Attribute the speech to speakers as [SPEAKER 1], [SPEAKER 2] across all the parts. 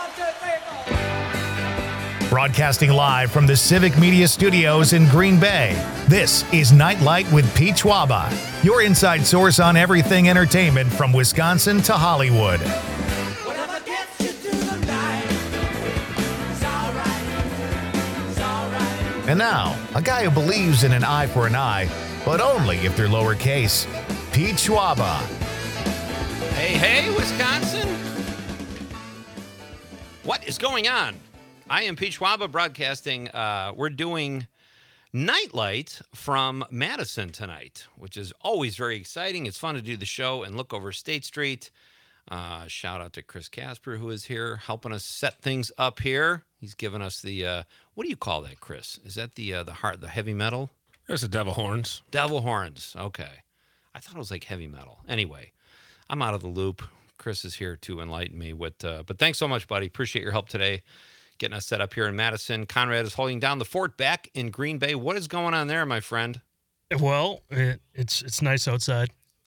[SPEAKER 1] Broadcasting live from the Civic Media Studios in Green Bay, this is Nightlight with Pete Schwaba, your inside source on everything entertainment from Wisconsin to Hollywood. And now, a guy who believes in an eye for an eye, but only if they're lowercase, Pete Schwaba.
[SPEAKER 2] Hey, Wisconsin. What is going on? I am Pete Schwaba broadcasting. We're doing Nightlight from Madison tonight, which is always very exciting. It's fun to do the show and look over State Street. Shout out to Chris Casper, who is here helping us set things up here. He's given us the, what do you call that, Chris? Is that the heavy metal?
[SPEAKER 3] There's the devil horns.
[SPEAKER 2] Devil horns. Okay. I thought it was like heavy metal. Anyway, I'm out of the loop. Chris is here to enlighten me with, but thanks so much, buddy. Appreciate your help today, getting us set up here in Madison. Conrad is holding down the fort back in Green Bay. What is going on there, my friend?
[SPEAKER 4] Well, it's nice outside.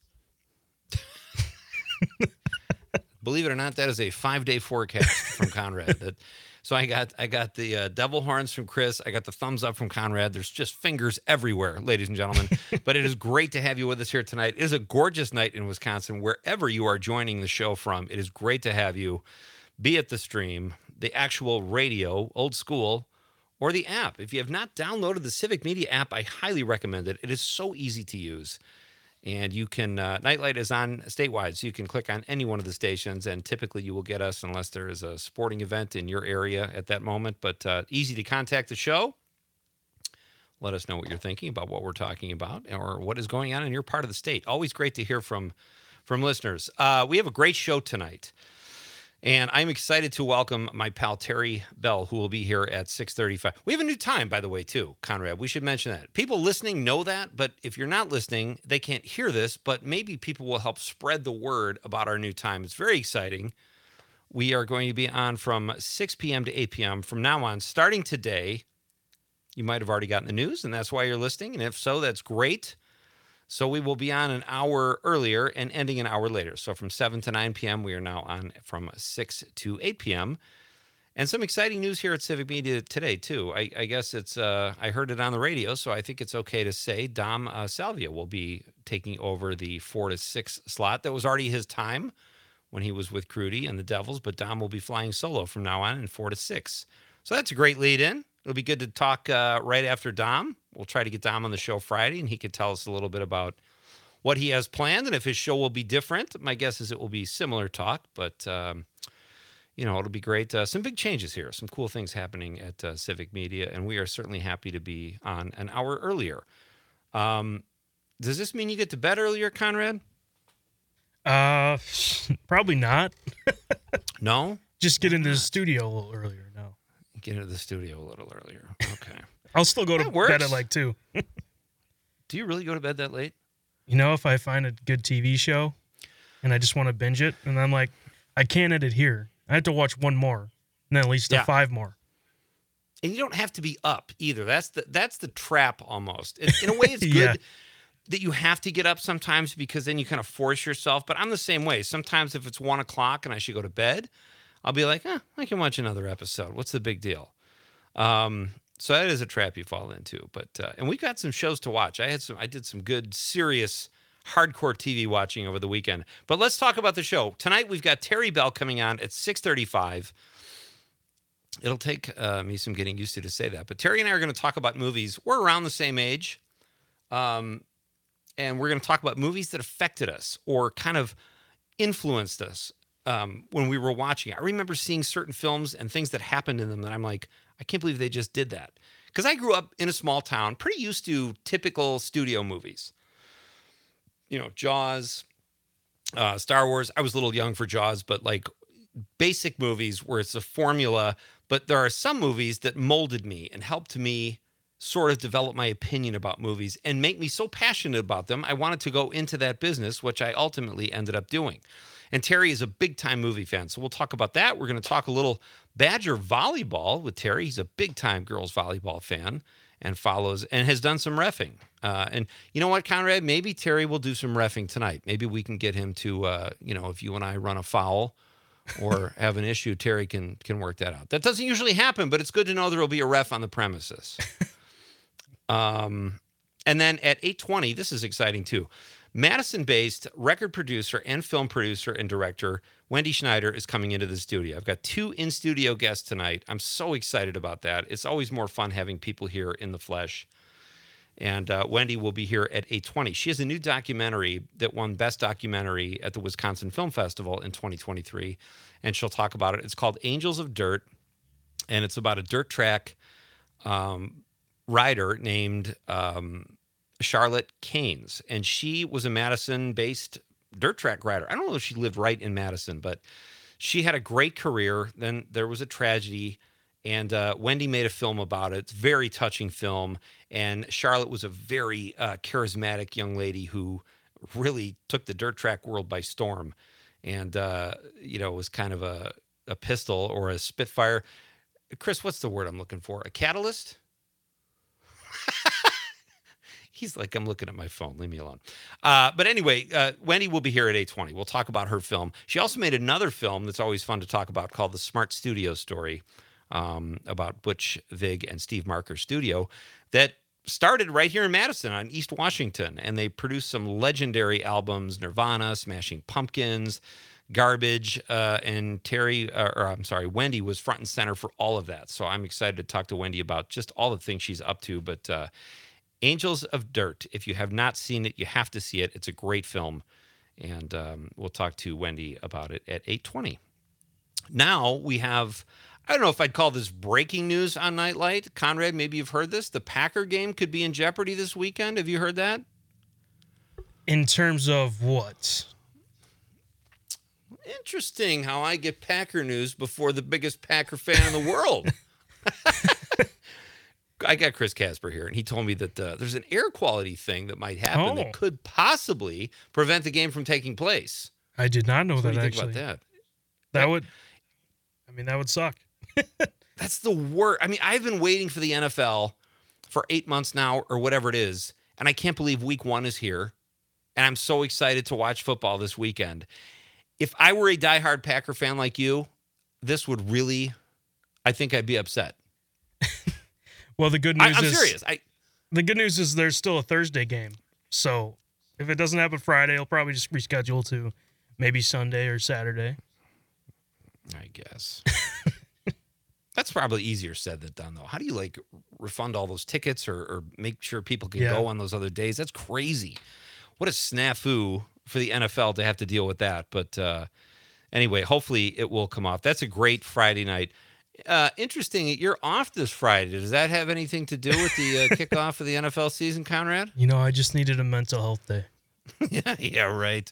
[SPEAKER 2] Believe it or not, that is a 5-day forecast from Conrad. So I got the devil horns from Chris. I got the thumbs up from Conrad. There's just fingers everywhere, ladies and gentlemen. But it is great to have you with us here tonight. It is a gorgeous night in Wisconsin, wherever you are joining the show from. It is great to have you, be it the stream, the actual radio, old school, or the app. If you have not downloaded the Civic Media app, I highly recommend it. It is so easy to use. And you can, Nightlight is on statewide, so you can click on any one of the stations, and typically you will get us unless there is a sporting event in your area at that moment. But easy to contact the show. Let us know what you're thinking about what we're talking about or what is going on in your part of the state. Always great to hear from listeners. We have a great show tonight. And I'm excited to welcome my pal Terry Bell, who will be here at 6:35. We have a new time, by the way, too, Conrad. We should mention that. People listening know that, but if you're not listening, they can't hear this, but maybe people will help spread the word about our new time. It's very exciting. We are going to be on from 6 p.m. to 8 p.m. from now on, starting today. You might have already gotten the news, and that's why you're listening. And if so, that's great. So we will be on an hour earlier and ending an hour later. So from 7 to 9 p.m., we are now on from 6 to 8 p.m. And some exciting news here at Civic Media today, too. I guess it's, I heard it on the radio, so I think it's okay to say Dom Salvia will be taking over the 4 to 6 slot. That was already his time when he was with Crudy and the Devils, but Dom will be flying solo from now on in 4 to 6. So that's a great lead in. It'll be good to talk right after Dom. We'll try to get Dom on the show Friday, and he could tell us a little bit about what he has planned and if his show will be different. My guess is it will be similar talk, but, it'll be great. Some big changes here, some cool things happening at Civic Media, and we are certainly happy to be on an hour earlier. Does this mean you get to bed earlier, Conrad?
[SPEAKER 4] Probably not.
[SPEAKER 2] No?
[SPEAKER 4] Just get into the studio a little earlier. No.
[SPEAKER 2] Get into the studio a little earlier. Okay.
[SPEAKER 4] I'll still go to bed at like 2.
[SPEAKER 2] Do you really go to bed that late?
[SPEAKER 4] If I find a good TV show and I just want to binge it, and I'm like, I can't edit here. I have to watch one more, and then at least 5 more.
[SPEAKER 2] And you don't have to be up either. That's the trap almost. In a way, it's good that you have to get up sometimes because then you kind of force yourself. But I'm the same way. Sometimes if it's 1 o'clock and I should go to bed, I'll be like, I can watch another episode. What's the big deal? So that is a trap you fall into. But and we got some shows to watch. I did some good, serious, hardcore TV watching over the weekend. But let's talk about the show. Tonight we've got Terry Bell coming on at 6:35. It'll take me some getting used to say that. But Terry and I are going to talk about movies. We're around the same age. And we're going to talk about movies that affected us or kind of influenced us. When we were watching, I remember seeing certain films and things that happened in them that I'm like, I can't believe they just did that. Because I grew up in a small town, pretty used to typical studio movies. Jaws, Star Wars. I was a little young for Jaws, but like basic movies where it's a formula. But there are some movies that molded me and helped me sort of develop my opinion about movies and make me so passionate about them. I wanted to go into that business, which I ultimately ended up doing. And Terry is a big-time movie fan, so we'll talk about that. We're going to talk a little Badger volleyball with Terry. He's a big-time girls volleyball fan and follows and has done some reffing. And you know what, Conrad? Maybe Terry will do some reffing tonight. Maybe we can get him to, if you and I run a foul or have an issue, Terry can work that out. That doesn't usually happen, but it's good to know there will be a ref on the premises. And then at 8:20, this is exciting too. Madison-based record producer and film producer and director Wendy Schneider is coming into the studio. I've got 2 in-studio guests tonight. I'm so excited about that. It's always more fun having people here in the flesh. And Wendy will be here at 8:20. She has a new documentary that won Best Documentary at the Wisconsin Film Festival in 2023, and she'll talk about it. It's called Angels of Dirt, and it's about a dirt track rider named Charlotte Keynes, and she was a Madison-based dirt track rider. I don't know if she lived right in Madison, but she had a great career. Then there was a tragedy, and Wendy made a film about it. It's a very touching film, and Charlotte was a very charismatic young lady who really took the dirt track world by storm, and was kind of a pistol or a Spitfire. Chris, what's the word I'm looking for? A catalyst? He's like, I'm looking at my phone. Leave me alone. But anyway, Wendy will be here at 8:20. We'll talk about her film. She also made another film that's always fun to talk about called The Smart Studio Story, about Butch Vig and Steve Marker's studio that started right here in Madison on East Washington. And they produced some legendary albums, Nirvana, Smashing Pumpkins, Garbage, and Wendy was front and center for all of that. So I'm excited to talk to Wendy about just all the things she's up to. But Angels of Dirt, if you have not seen it, you have to see it. It's a great film. And we'll talk to Wendy about it at 8:20. Now we have, I don't know if I'd call this breaking news on Nightlight. Conrad, maybe you've heard this. The Packer game could be in jeopardy this weekend. Have you heard that?
[SPEAKER 4] In terms of what?
[SPEAKER 2] Interesting how I get Packer news before the biggest Packer fan in the world. I got Chris Casper here, and he told me that there's an air quality thing that might happen that could possibly prevent the game from taking place.
[SPEAKER 4] I did not know
[SPEAKER 2] So
[SPEAKER 4] that,
[SPEAKER 2] what do you
[SPEAKER 4] actually.
[SPEAKER 2] think about
[SPEAKER 4] that? That would suck.
[SPEAKER 2] That's the worst. I mean, I've been waiting for the NFL for 8 months now or whatever it is, and I can't believe week 1 is here, and I'm so excited to watch football this weekend. If I were a diehard Packer fan like you, this would really, I think I'd be upset.
[SPEAKER 4] Well, the good news
[SPEAKER 2] I'm
[SPEAKER 4] is
[SPEAKER 2] serious.
[SPEAKER 4] The good news is there's still a Thursday game. So if it doesn't happen Friday, he'll probably just reschedule to maybe Sunday or Saturday.
[SPEAKER 2] I guess. That's probably easier said than done, though. How do you refund all those tickets or make sure people can go on those other days? That's crazy. What a snafu for the NFL to have to deal with that. But anyway, hopefully it will come off. That's a great Friday night. Interesting. You're off this Friday. Does that have anything to do with the kickoff of the NFL season, Conrad?
[SPEAKER 4] I just needed a mental health day.
[SPEAKER 2] yeah, right.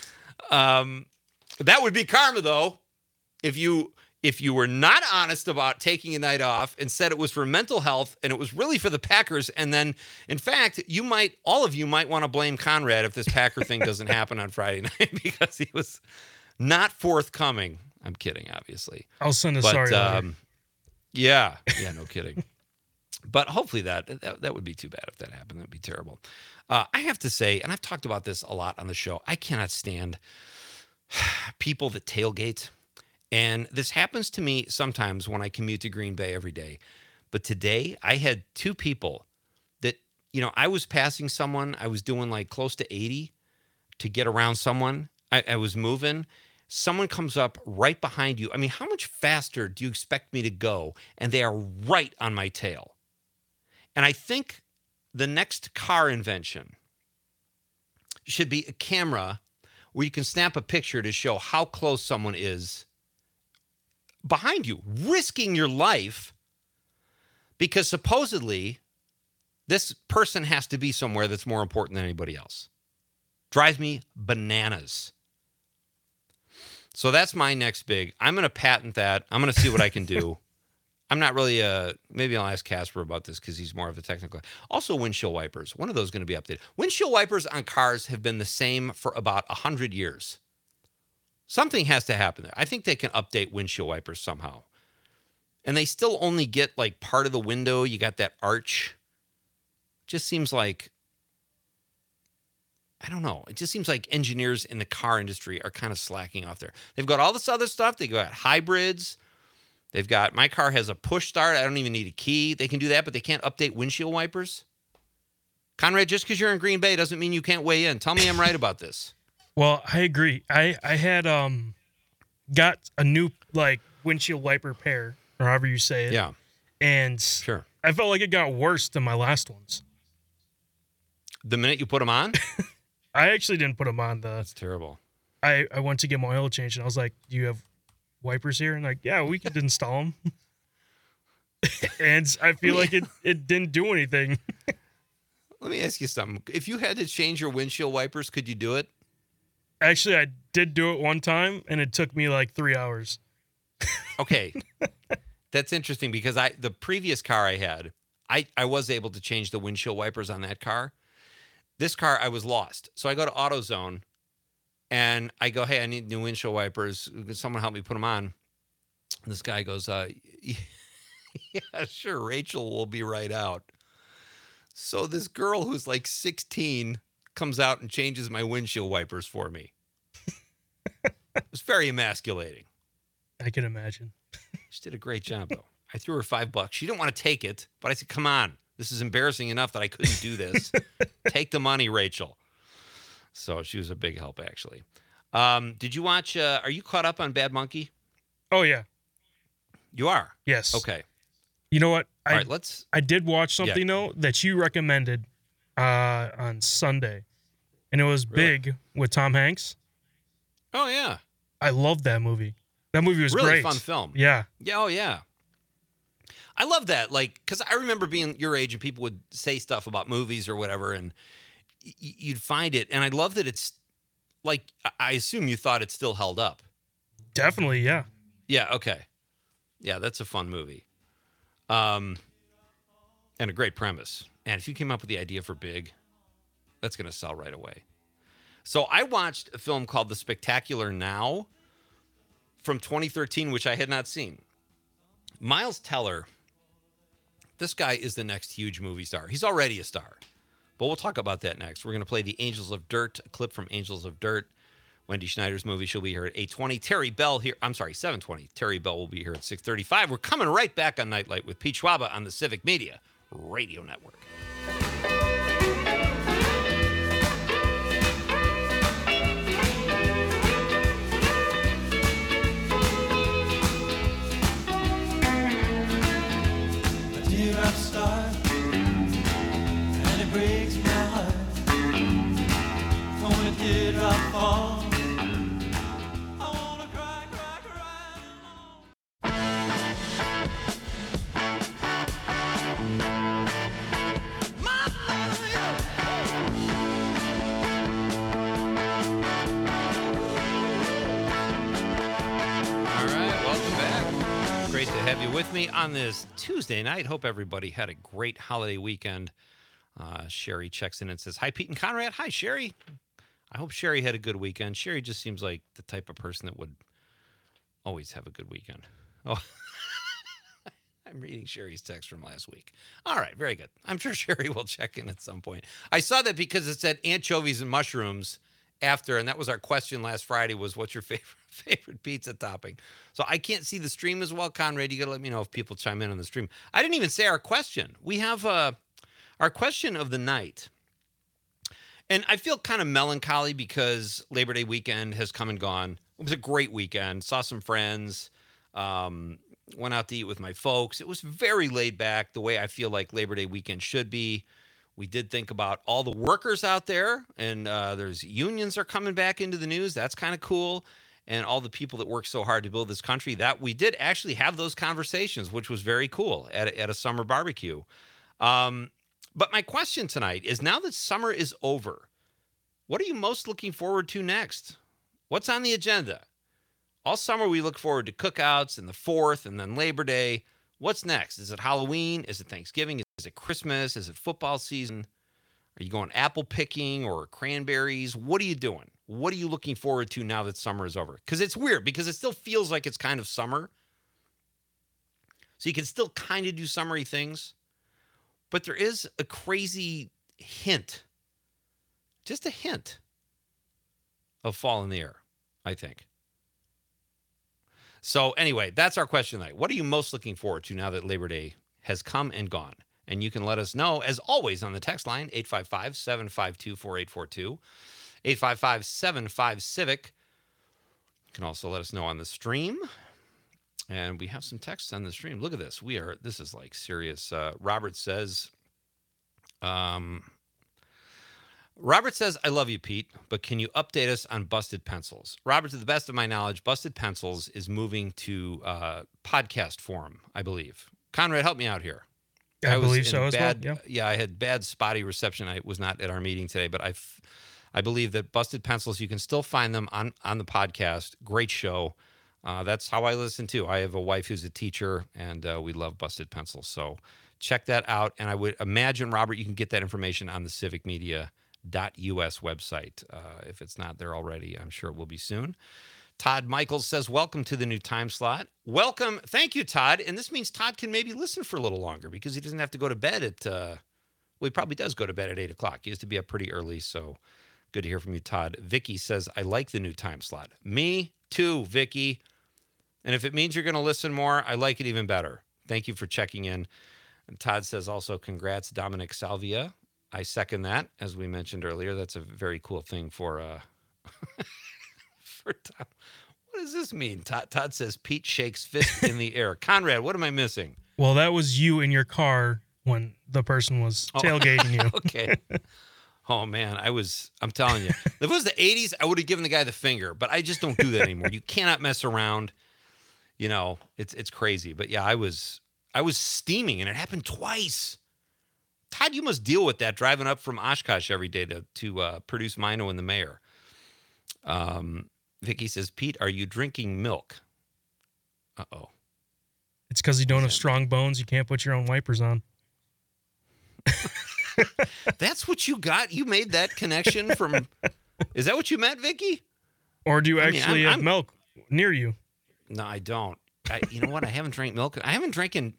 [SPEAKER 2] That would be karma, though, if you were not honest about taking a night off and said it was for mental health and it was really for the Packers. And then, in fact, all of you might want to blame Conrad if this Packer thing doesn't happen on Friday night because he was not forthcoming. I'm kidding, obviously.
[SPEAKER 4] I'll send a sorry letter.
[SPEAKER 2] Yeah, no kidding. But hopefully that would be too bad if that happened. That'd be terrible. I have to say, and I've talked about this a lot on the show, I cannot stand people that tailgate. And this happens to me sometimes when I commute to Green Bay every day. But today I had 2 people that, I was passing someone. I was doing close to 80 to get around someone. I was moving. Someone comes up right behind you. I mean, how much faster do you expect me to go? And they are right on my tail. And I think the next car invention should be a camera where you can snap a picture to show how close someone is behind you, risking your life because supposedly this person has to be somewhere that's more important than anybody else. Drives me bananas. So that's my next big. I'm going to patent that. I'm going to see what I can do. I'm not really, maybe I'll ask Casper about this because he's more of a technical. Also, windshield wipers. One of those is going to be updated. Windshield wipers on cars have been the same for about 100 years. Something has to happen there. I think they can update windshield wipers somehow. And they still only get part of the window. You got that arch. Just seems like I don't know. It just seems like engineers in the car industry are kind of slacking off there. They've got all this other stuff. They got hybrids. They've got, my car has a push start. I don't even need a key. They can do that, but they can't update windshield wipers. Conrad, just because you're in Green Bay doesn't mean you can't weigh in. Tell me I'm right about this.
[SPEAKER 4] Well, I agree. I had got a new like windshield wiper pair, or however you say it.
[SPEAKER 2] Yeah.
[SPEAKER 4] And
[SPEAKER 2] Sure.
[SPEAKER 4] I felt like it got worse than my last ones.
[SPEAKER 2] The minute you put them on?
[SPEAKER 4] I actually didn't put them on.
[SPEAKER 2] That's terrible.
[SPEAKER 4] I went to get my oil change, and I was like, "Do you have wipers here?" And like, "Yeah, we could install them." And I feel like it didn't do anything.
[SPEAKER 2] Let me ask you something. If you had to change your windshield wipers, could you do it?
[SPEAKER 4] Actually, I did do it one time, and it took me like 3 hours.
[SPEAKER 2] Okay. That's interesting because the previous car I had, I was able to change the windshield wipers on that car. This car, I was lost. So I go to AutoZone and I go, "Hey, I need new windshield wipers. Could someone help me put them on?" And this guy goes, "Yeah, sure. Rachel will be right out." So this girl who's like 16 comes out and changes my windshield wipers for me. It was very emasculating.
[SPEAKER 4] I can imagine.
[SPEAKER 2] She did a great job, though. I threw her $5. She didn't want to take it, but I said, "Come on. This is embarrassing enough that I couldn't do this. Take the money, Rachel." So she was a big help, actually. Did you watch, are you caught up on Bad Monkey?
[SPEAKER 4] Oh yeah.
[SPEAKER 2] You are?
[SPEAKER 4] Yes.
[SPEAKER 2] Okay.
[SPEAKER 4] You know what?
[SPEAKER 2] All right,
[SPEAKER 4] I did watch something though that you recommended on Sunday, and it was
[SPEAKER 2] Really?
[SPEAKER 4] Big with Tom Hanks.
[SPEAKER 2] Oh, yeah.
[SPEAKER 4] I loved that movie. That movie was
[SPEAKER 2] Really
[SPEAKER 4] great.
[SPEAKER 2] fun film.
[SPEAKER 4] Yeah.
[SPEAKER 2] Yeah, oh, yeah. I love that. Like, because I remember being your age and people would say stuff about movies or whatever, and you'd find it. And I love that it's, like, I assume you thought it still held up.
[SPEAKER 4] Definitely, yeah.
[SPEAKER 2] Yeah, okay. Yeah, that's a fun movie. And a great premise. And if you came up with the idea for Big, that's going to sell right away. So I watched a film called The Spectacular Now from 2013, which I had not seen. Miles Teller, this guy is the next huge movie star. He's already a star, but we'll talk about that next. We're going to play the Angels of Dirt, a clip from Angels of Dirt, Wendy Schneider's movie. She'll be here at 8:20. Terry Bell here. I'm sorry, 7:20. Terry Bell will be here at 6:35. We're coming right back on Nightlight with Pete Schwaba on the Civic Media Radio Network.
[SPEAKER 3] Teardrop star, and it breaks my heart. When a teardrop falls, I wanna cry, cry, cry alone.
[SPEAKER 2] All right, welcome back. Great to have you with me on this Tuesday night. Hope everybody had a great holiday weekend. Sherry checks in and says, "Hi, Pete and Conrad." Hi, Sherry. I hope Sherry had a good weekend. Sherry just seems like the type of person that would always have a good weekend. Oh, I'm reading Sherry's text from last week. All right, very good. I'm sure Sherry will check in at some point. I saw that because it said anchovies and mushrooms after, and that was our question last Friday, was what's your favorite pizza topping? So I can't see the stream as well. Conrad, you got to let me know if people chime in on the stream. I didn't even say our question. We have our question of the night. And I feel kind of melancholy because Labor Day weekend has come and gone. It was a great weekend. Saw some friends. Went out to eat with my folks. It was very laid back, the way I feel like Labor Day weekend should be. We did think about all the workers out there, and there's unions are coming back into the news. That's kind of cool. And all the people that work so hard to build this country, that we did actually have those conversations, which was very cool at a summer barbecue. But my question tonight is, now that summer is over, what are you most looking forward to next? What's on the agenda? All summer we look forward to cookouts and the 4th and then Labor Day. What's next? Is it Halloween? Is it Thanksgiving? Is it Christmas? Is it football season? Are you going apple picking or cranberries? What are you doing? What are you looking forward to now that summer is over? Because it's weird, because it still feels like it's kind of summer. So you can still kind of do summery things. But there is a crazy hint just a hint of fall in the air, I think. So anyway, that's our question tonight. What are you most looking forward to now that Labor Day has come and gone? And you can let us know, as always, on the text line, 855-752-4842, 855-75-CIVIC. You can also let us know on the stream. And we have some texts on the stream. Look at this. This is like serious. Robert says, I love you, Pete, but can you update us on Busted Pencils? Robert, to the best of my knowledge, Busted Pencils is moving to podcast form, I believe. Conrad, help me out here.
[SPEAKER 4] I believe so as well.
[SPEAKER 2] Yeah, I had bad spotty reception. I was not at our meeting today, but I believe that Busted Pencils, you can still find them on the podcast. Great show. That's how I listen too. I have a wife who's a teacher, and we love Busted Pencils. So check that out. And I would imagine, Robert, you can get that information on the civicmedia.us website. If it's not there already, I'm sure it will be soon. Todd Michaels says, welcome to the new time slot. Welcome. Thank you, Todd. And this means Todd can maybe listen for a little longer because he doesn't have to go to bed at, well, he probably does go to bed at 8 o'clock. He used to be up pretty early. So good to hear from you, Todd. Vicky says, I like the new time slot. Me too, Vicky. And if it means you're going to listen more, I like it even better. Thank you for checking in. And Todd says also, congrats, Dominic Salvia. I second that. As we mentioned earlier, that's a very cool thing for for Todd. What does this mean? Todd says Pete shakes fist in the air. Conrad, what am I missing?
[SPEAKER 4] Well, that was you in your car when the person was tailgating you.
[SPEAKER 2] Okay. Oh, man, I'm telling you. If it was the 80s, I would have given the guy the finger, but I just don't do that anymore. You cannot mess around. You know, it's crazy. But yeah, I was steaming, and it happened twice. Todd, you must deal with that driving up from Oshkosh every day to produce Mino and the mayor. Vicky says, Pete, are you drinking milk? Uh-oh.
[SPEAKER 4] It's because you don't have strong bones. You can't put your own wipers on.
[SPEAKER 2] That's what you got? You made that connection from... Is that what you meant, Vicky?
[SPEAKER 4] Or do you actually have milk near you?
[SPEAKER 2] No, I don't. You know what? I haven't drank milk. I haven't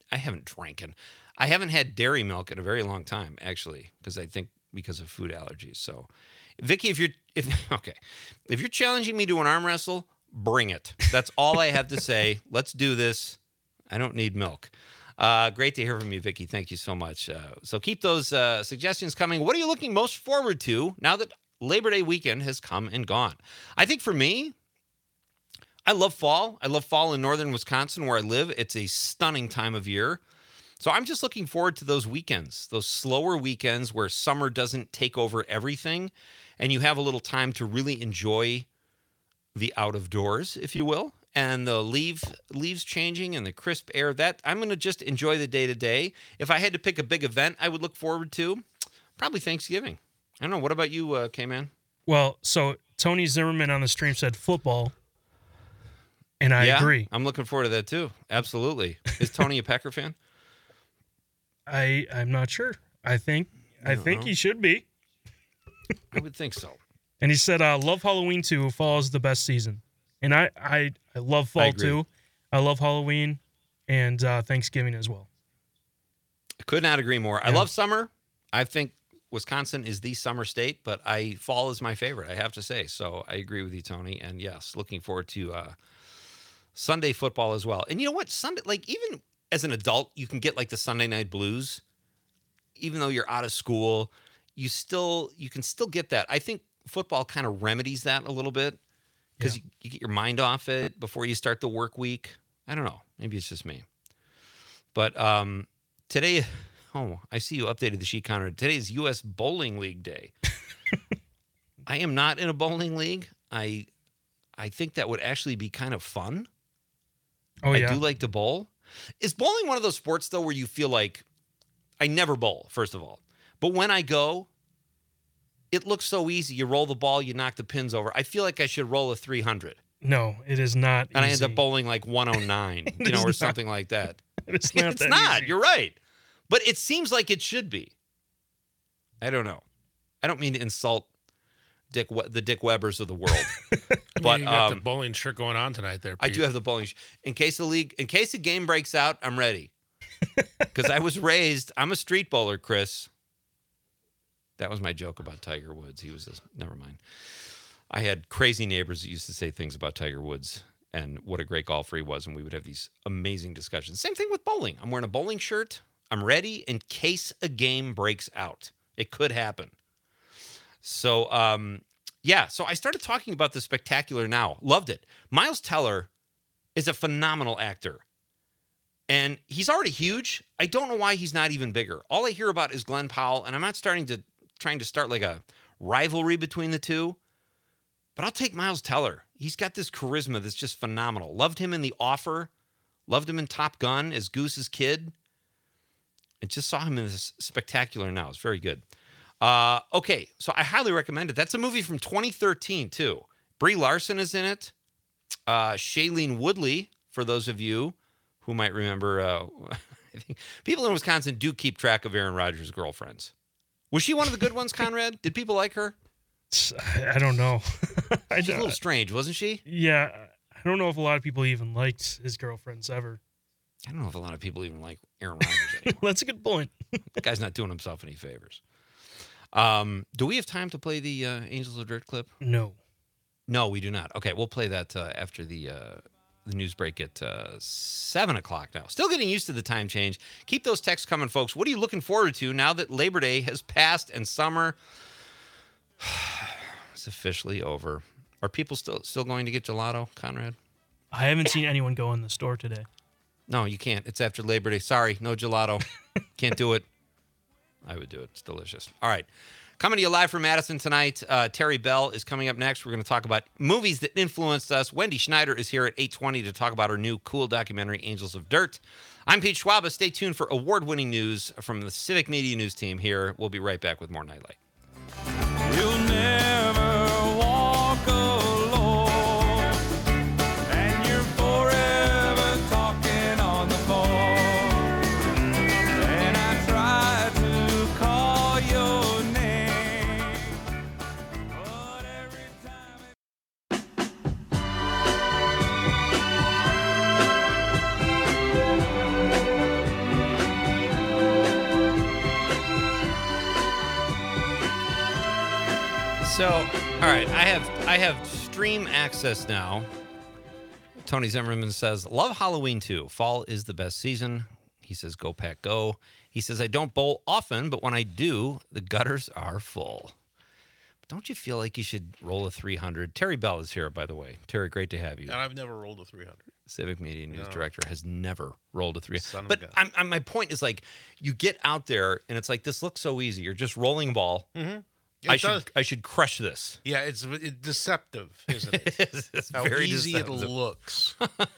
[SPEAKER 2] had dairy milk in a very long time, actually, because I think because of food allergies. So, Vicky, if you're challenging me to an arm wrestle, bring it. That's all I have to say. Let's do this. I don't need milk. Great to hear from you, Vicky. Thank you so much. So keep those suggestions coming. What are you looking most forward to now that Labor Day weekend has come and gone? I think for me, I love fall. I love fall in northern Wisconsin where I live. It's a stunning time of year. So I'm just looking forward to those weekends, those slower weekends where summer doesn't take over everything and you have a little time to really enjoy the out of doors, if you will, and the leaves changing and the crisp air. That I'm going to just enjoy the day to day. If I had to pick a big event I would look forward to, probably Thanksgiving. I don't know. What about you, K-Man?
[SPEAKER 4] Well, so Tony Zimmerman on the stream said football. And I agree.
[SPEAKER 2] I'm looking forward to that too. Absolutely. Is Tony a Packer fan?
[SPEAKER 4] I'm not sure. I think he should be.
[SPEAKER 2] I would think so.
[SPEAKER 4] And he said, love Halloween too. Fall is the best season. And I love fall too. I love Halloween and Thanksgiving as well.
[SPEAKER 2] I could not agree more.
[SPEAKER 4] Yeah.
[SPEAKER 2] I love summer. I think Wisconsin is the summer state, but fall is my favorite, I have to say. So I agree with you, Tony. And yes, looking forward to Sunday football as well. And you know what? Sunday, like even as an adult, you can get like the Sunday night blues. Even though you're out of school, you can still get that. I think football kind of remedies that a little bit because you get your mind off it before you start the work week. I don't know. Maybe it's just me. But today, I see you updated the sheet, Conrad. Today is U.S. Bowling League Day. I am not in a bowling league. I think that would actually be kind of fun.
[SPEAKER 4] Oh, yeah.
[SPEAKER 2] I do like to bowl. Is bowling one of those sports, though, where you feel like I never bowl, first of all. But when I go, it looks so easy. You roll the ball, you knock the pins over. I feel like I should roll a 300.
[SPEAKER 4] No, it is not
[SPEAKER 2] And
[SPEAKER 4] easy.
[SPEAKER 2] I end up bowling like 109, or something like that.
[SPEAKER 4] It's not
[SPEAKER 2] It's
[SPEAKER 4] that
[SPEAKER 2] not.
[SPEAKER 4] easy.
[SPEAKER 2] You're right. But it seems like it should be. I don't know. I don't mean to insult the Dick Webbers of the world. But
[SPEAKER 5] you got the bowling shirt going on tonight there,
[SPEAKER 2] I
[SPEAKER 5] Pete.
[SPEAKER 2] do have the bowling. In case the game breaks out, I'm ready. Because I'm a street bowler, Chris. That was my joke about Tiger Woods. He was never mind. I had crazy neighbors that used to say things about Tiger Woods and what a great golfer he was, and we would have these amazing discussions. Same thing with bowling. I'm wearing a bowling shirt. I'm ready in case a game breaks out. It could happen. So, so I started talking about The Spectacular Now. Loved it. Miles Teller is a phenomenal actor. And he's already huge. I don't know why he's not even bigger. All I hear about is Glenn Powell, and I'm not trying to start like a rivalry between the two. But I'll take Miles Teller. He's got this charisma that's just phenomenal. Loved him in The Offer. Loved him in Top Gun as Goose's kid. I just saw him in this Spectacular Now. It's very good. Okay, so I highly recommend it. That's a movie from 2013, too. Brie Larson is in it. Shailene Woodley, for those of you who might remember. I think people in Wisconsin do keep track of Aaron Rodgers' girlfriends. Was she one of the good ones, Conrad? Did people like her?
[SPEAKER 4] I don't know.
[SPEAKER 2] She's a little strange, wasn't she?
[SPEAKER 4] Yeah, I don't know if a lot of people even liked his girlfriends ever.
[SPEAKER 2] I don't know if a lot of people even like Aaron Rodgers anymore.
[SPEAKER 4] That's a good point.
[SPEAKER 2] That guy's not doing himself any favors. Do we have time to play the Angels of Dirt clip?
[SPEAKER 4] No.
[SPEAKER 2] No, we do not. Okay, we'll play that after the news break at 7 o'clock now. Still getting used to the time change. Keep those texts coming, folks. What are you looking forward to now that Labor Day has passed and summer is officially over? Are people still going to get gelato, Conrad?
[SPEAKER 4] I haven't seen anyone go in the store today.
[SPEAKER 2] No, you can't. It's after Labor Day. Sorry, no gelato. Can't do it. I would do it. It's delicious. All right. Coming to you live from Madison tonight, Terry Bell is coming up next. We're going to talk about movies that influenced us. Wendy Schneider is here at 8:20 to talk about her new cool documentary, Angels of Dirt. I'm Pete Schwaba. Stay tuned for award-winning news from the Civic Media News team here. We'll be right back with more Nightlight.
[SPEAKER 3] You'll never walk alone, and you're forever talking on the phone. And I try to call your name, but every time
[SPEAKER 2] So, all right, I have stream access now. Tony Zimmerman says, love Halloween too. Fall is the best season. He says, go Pack go. He says, I don't bowl often, but when I do, the gutters are full. Don't you feel like you should roll a 300? Terry Bell is here, by the way. Terry, great to have you.
[SPEAKER 5] And I've never rolled a 300.
[SPEAKER 2] Civic Media News
[SPEAKER 5] No.
[SPEAKER 2] Director has never rolled a 300.
[SPEAKER 5] Son of a
[SPEAKER 2] But
[SPEAKER 5] gun.
[SPEAKER 2] my point is like, you get out there and it's like, this looks so easy. You're just rolling a ball.
[SPEAKER 5] Mm-hmm.
[SPEAKER 2] I should crush this.
[SPEAKER 5] Yeah, it's deceptive, isn't it?
[SPEAKER 2] It's
[SPEAKER 5] How
[SPEAKER 2] very
[SPEAKER 5] easy
[SPEAKER 2] deceptive.
[SPEAKER 5] it looks.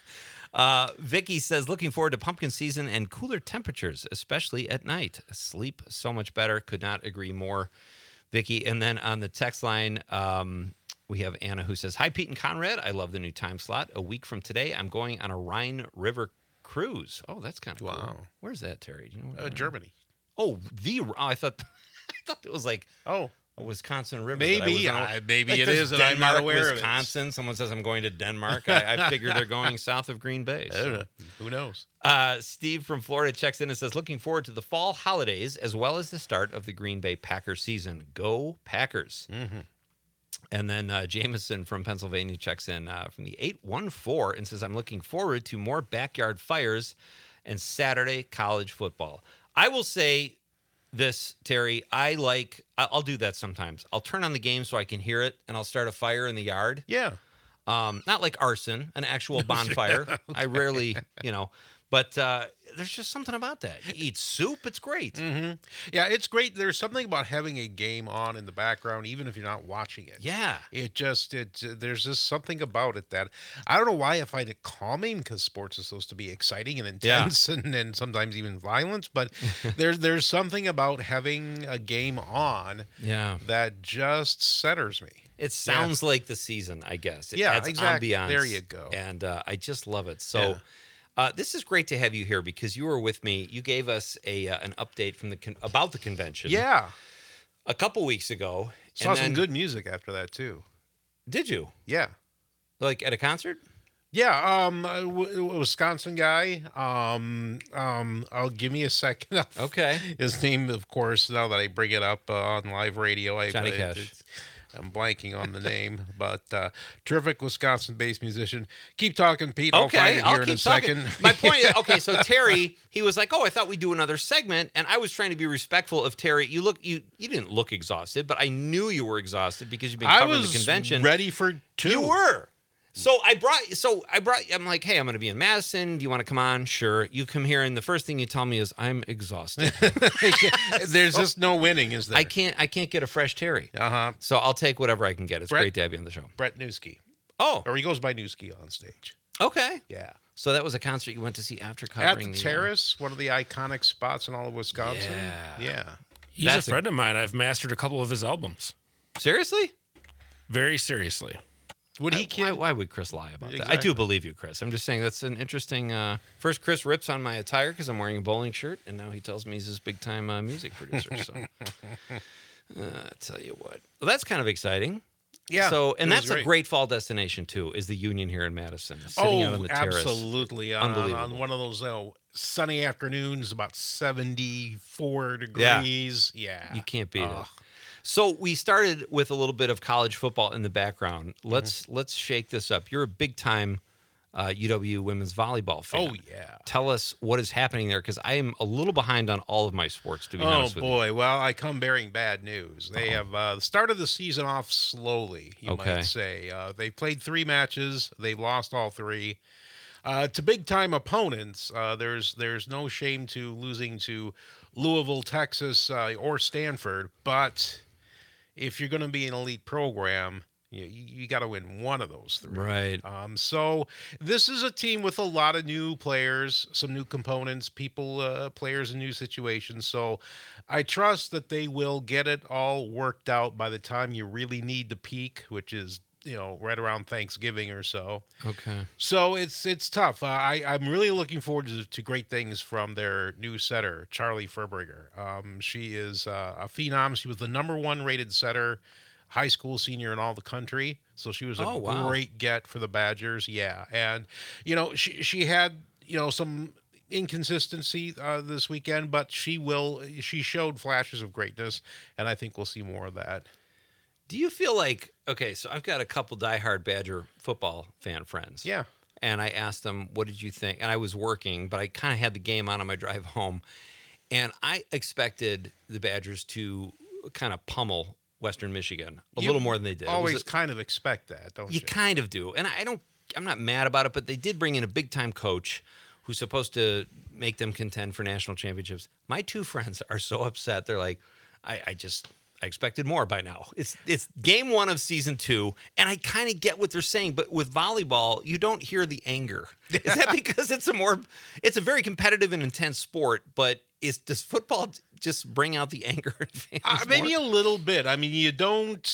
[SPEAKER 2] Vicky says, looking forward to pumpkin season and cooler temperatures, especially at night. Sleep so much better. Could not agree more, Vicky. And then on the text line, we have Anna who says, hi, Pete and Conrad. I love the new time slot. A week from today, I'm going on a Rhine River cruise. Oh, that's kind of
[SPEAKER 5] Wow.
[SPEAKER 2] cool. Where's that, Terry? Do you know where
[SPEAKER 5] Germany.
[SPEAKER 2] Oh, I thought it was like
[SPEAKER 5] Oh,
[SPEAKER 2] a Wisconsin River.
[SPEAKER 5] maybe.
[SPEAKER 2] But I was
[SPEAKER 5] Maybe
[SPEAKER 2] like
[SPEAKER 5] it
[SPEAKER 2] there's
[SPEAKER 5] is, and I'm not
[SPEAKER 2] Denmark,
[SPEAKER 5] aware of it.
[SPEAKER 2] Wisconsin. Someone says I'm going to Denmark. I figure they're going south of Green Bay.
[SPEAKER 5] I don't know. Who knows?
[SPEAKER 2] Steve from Florida checks in and says, looking forward to the fall holidays as well as the start of the Green Bay Packers season. Go Packers.
[SPEAKER 5] Mm-hmm.
[SPEAKER 2] And then Jameson from Pennsylvania checks in from the 814 and says, I'm looking forward to more backyard fires and Saturday college football. I will say this, Terry, I'll do that sometimes. I'll turn on the game so I can hear it and I'll start a fire in the yard.
[SPEAKER 5] Yeah.
[SPEAKER 2] Not like arson, an actual bonfire. I rarely, but there's just something about that. You eat soup, it's great.
[SPEAKER 5] Mm-hmm. Yeah, it's great. There's something about having a game on in the background, even if you're not watching it.
[SPEAKER 2] Yeah.
[SPEAKER 5] There's just something about it that I don't know why I find it calming, because sports is supposed to be exciting and intense and sometimes even violent. But there's something about having a game on that just centers me.
[SPEAKER 2] It sounds like the season, I guess. It
[SPEAKER 5] Yeah,
[SPEAKER 2] adds
[SPEAKER 5] exactly.
[SPEAKER 2] ambiance,
[SPEAKER 5] There you go.
[SPEAKER 2] And I just love it. So this is great to have you here because you were with me. You gave us an update from about the convention.
[SPEAKER 5] Yeah.
[SPEAKER 2] A couple weeks ago.
[SPEAKER 5] Saw some good music after that too.
[SPEAKER 2] Did you?
[SPEAKER 5] Yeah.
[SPEAKER 2] Like at a concert?
[SPEAKER 5] Yeah, Wisconsin guy. I'll give me a second.
[SPEAKER 2] Okay.
[SPEAKER 5] His name, of course, now that I bring it up on live radio,
[SPEAKER 2] Johnny Cash.
[SPEAKER 5] I'm blanking on the name, but terrific Wisconsin-based musician. Keep talking, Pete. I'll
[SPEAKER 2] Okay,
[SPEAKER 5] find it
[SPEAKER 2] I'll
[SPEAKER 5] here in a
[SPEAKER 2] keep talking.
[SPEAKER 5] second.
[SPEAKER 2] My point is, okay, so Terry, he was like, "Oh, I thought we'd do another segment," and I was trying to be respectful of Terry. You didn't look exhausted, but I knew you were exhausted because you've been
[SPEAKER 5] I
[SPEAKER 2] covering
[SPEAKER 5] was
[SPEAKER 2] the convention.
[SPEAKER 5] ready for two.
[SPEAKER 2] You were. So I brought. I'm like, hey, I'm going to be in Madison. Do you want to come on? Sure. You come here, and the first thing you tell me is, I'm exhausted.
[SPEAKER 5] There's just no winning, is there?
[SPEAKER 2] I can't get a fresh Terry.
[SPEAKER 5] Uh-huh.
[SPEAKER 2] So I'll take whatever I can get. It's
[SPEAKER 5] Brett-
[SPEAKER 2] great to have you on the show.
[SPEAKER 5] Brett Newski.
[SPEAKER 2] Oh,
[SPEAKER 5] Or he goes by Newski on stage.
[SPEAKER 2] okay.
[SPEAKER 5] Yeah.
[SPEAKER 2] So that was a concert you went to see after
[SPEAKER 5] At
[SPEAKER 2] covering
[SPEAKER 5] the Terrace, one of the iconic spots in all of Wisconsin.
[SPEAKER 2] Yeah.
[SPEAKER 5] Yeah.
[SPEAKER 6] He's
[SPEAKER 2] That's
[SPEAKER 6] a friend of mine. I've mastered a couple of his albums.
[SPEAKER 2] Seriously?
[SPEAKER 6] Very seriously.
[SPEAKER 5] Would he
[SPEAKER 2] Why would Chris lie about that? I
[SPEAKER 5] Exactly.
[SPEAKER 2] do believe you, Chris. I'm just saying that's an interesting. First, Chris rips on my attire because I'm wearing a bowling shirt, and now he tells me he's this big time music producer. So, I tell you what, well, that's kind of exciting.
[SPEAKER 5] Yeah.
[SPEAKER 2] So, and
[SPEAKER 5] it was
[SPEAKER 2] that's a great fall destination too. Is the Union here in Madison? Sitting out on the terrace.
[SPEAKER 5] Absolutely. On
[SPEAKER 2] Unbelievable.
[SPEAKER 5] one of those sunny afternoons, about 74 degrees. Yeah.
[SPEAKER 2] You can't beat it.
[SPEAKER 5] Ugh.
[SPEAKER 2] So we started with a little bit of college football in the background.
[SPEAKER 5] Mm-hmm.
[SPEAKER 2] Let's shake this up. You're a big time UW women's volleyball fan.
[SPEAKER 5] Oh, yeah.
[SPEAKER 2] Tell us what is happening there, because I am a little behind on all of my sports, to be
[SPEAKER 5] Oh,
[SPEAKER 2] honest with you.
[SPEAKER 5] boy. Well, I come bearing bad news. They have started the season off slowly, you
[SPEAKER 2] Okay.
[SPEAKER 5] might say. They played 3 matches. They've lost all 3. To big-time opponents, there's no shame to losing to Louisville, Texas, or Stanford. But if you're going to be an elite program, you got to win one of those 3.
[SPEAKER 2] Right.
[SPEAKER 5] So this is a team with a lot of new players, some new components, players in new situations. So I trust that they will get it all worked out by the time you really need to peak, which is, right around Thanksgiving or so.
[SPEAKER 2] Okay.
[SPEAKER 5] So it's tough. I'm really looking forward to great things from their new setter, Charlie Furbringer. She is a phenom. She was the #1 rated setter, high school senior in all the country. So she was a
[SPEAKER 2] Oh, wow.
[SPEAKER 5] great get for the Badgers. Yeah. And, she had, some inconsistency this weekend, but she showed flashes of greatness. And I think we'll see more of that.
[SPEAKER 2] Do you feel like, okay, so I've got a couple diehard Badger football fan friends.
[SPEAKER 5] Yeah.
[SPEAKER 2] And I asked them, what did you think? And I was working, but I kind of had the game on my drive home. And I expected the Badgers to kind of pummel Western Michigan a
[SPEAKER 5] You
[SPEAKER 2] little more than they did. It was
[SPEAKER 5] Always kind of expect that, don't you?
[SPEAKER 2] You kind of do. And I'm not mad about it, but they did bring in a big time coach who's supposed to make them contend for national championships. My 2 friends are so upset. They're like, I expected more by now. It's game 1 of season 2, and I kind of get what they're saying, but with volleyball, you don't hear the anger. Is that because it's a very competitive and intense sport, but does football just bring out the anger in fans
[SPEAKER 5] Maybe
[SPEAKER 2] more?
[SPEAKER 5] a little bit. I mean, you don't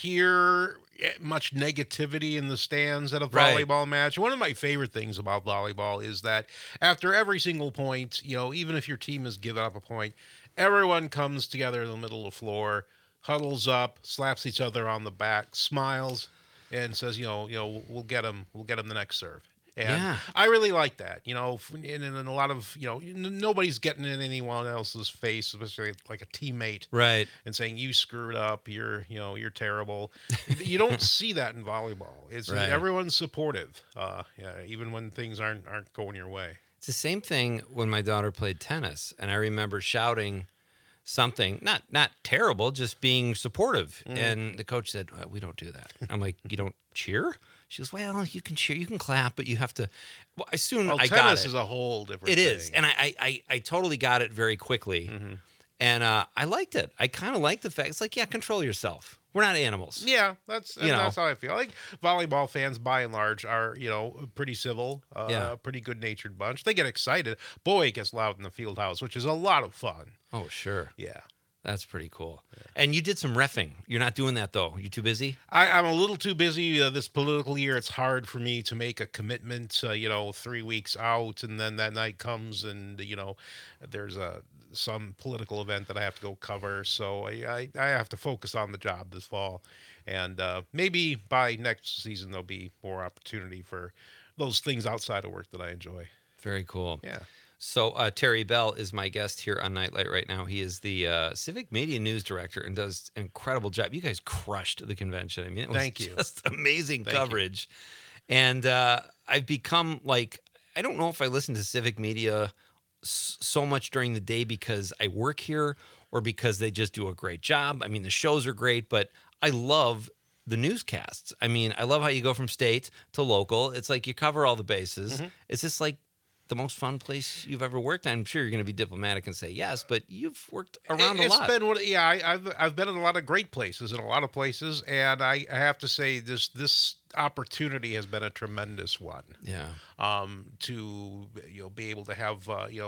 [SPEAKER 5] hear much negativity in the stands at a
[SPEAKER 2] Right.
[SPEAKER 5] volleyball match. One of my favorite things about volleyball is that after every single point, even if your team has given up a point, everyone comes together in the middle of the floor, huddles up, slaps each other on the back, smiles, and says, we'll get them the next serve. And
[SPEAKER 2] Yeah.
[SPEAKER 5] I really like that, and a lot of, nobody's getting in anyone else's face, especially like a teammate,
[SPEAKER 2] Right.
[SPEAKER 5] and saying you screwed up, you're terrible. You don't see that in volleyball. It's
[SPEAKER 2] Right.
[SPEAKER 5] everyone's supportive, even when things aren't going your way.
[SPEAKER 2] It's the same thing when my daughter played tennis, and I remember shouting something, not terrible, just being supportive. And the coach said, we don't do that. I'm like, you don't cheer? She goes, well, you can cheer, you can clap, but you have to. Well, I got
[SPEAKER 5] Tennis
[SPEAKER 2] it.
[SPEAKER 5] is a whole different
[SPEAKER 2] It
[SPEAKER 5] thing.
[SPEAKER 2] is, and I totally got it very quickly, and I liked it. I kind of like the fact it's like, yeah, control yourself. We're not animals.
[SPEAKER 5] Yeah, that's
[SPEAKER 2] You know.
[SPEAKER 5] that's how I feel. Like volleyball fans, by and large, are pretty civil,
[SPEAKER 2] Yeah.
[SPEAKER 5] pretty good natured bunch. They get excited. Boy, it gets loud in the field house, which is a lot of fun.
[SPEAKER 2] Oh, sure,
[SPEAKER 5] Yeah,
[SPEAKER 2] that's pretty cool. And you did some reffing. You're not doing that though. You too busy?
[SPEAKER 5] I'm a little too busy this political year. It's hard for me to make a commitment. 3 weeks out, and then that night comes, and there's some political event that I have to go cover. So I have to focus on the job this fall, and maybe by next season there'll be more opportunity for those things outside of work that I enjoy.
[SPEAKER 2] Very cool.
[SPEAKER 5] Yeah.
[SPEAKER 2] So Terry Bell is my guest here on Nightlight right now. He is the Civic Media News Director and does an incredible job. You guys crushed the convention. I mean, it was
[SPEAKER 5] Thank you.
[SPEAKER 2] just amazing
[SPEAKER 5] Thank you.
[SPEAKER 2] coverage. And I've become like, I don't know if I listen to Civic Media so much during the day because I work here or because they just do a great job. I mean, the shows are great, but I love the newscasts. I mean, I love how you go from state to local. It's like you cover all the bases.
[SPEAKER 5] Mm-hmm.
[SPEAKER 2] It's just like the most fun place you've ever worked. I'm sure you're going to be diplomatic and say yes, but you've worked around a
[SPEAKER 5] It's
[SPEAKER 2] lot.
[SPEAKER 5] been I've been in a lot of great places, and I have to say this opportunity has been a tremendous one.
[SPEAKER 2] Yeah.
[SPEAKER 5] To be able to have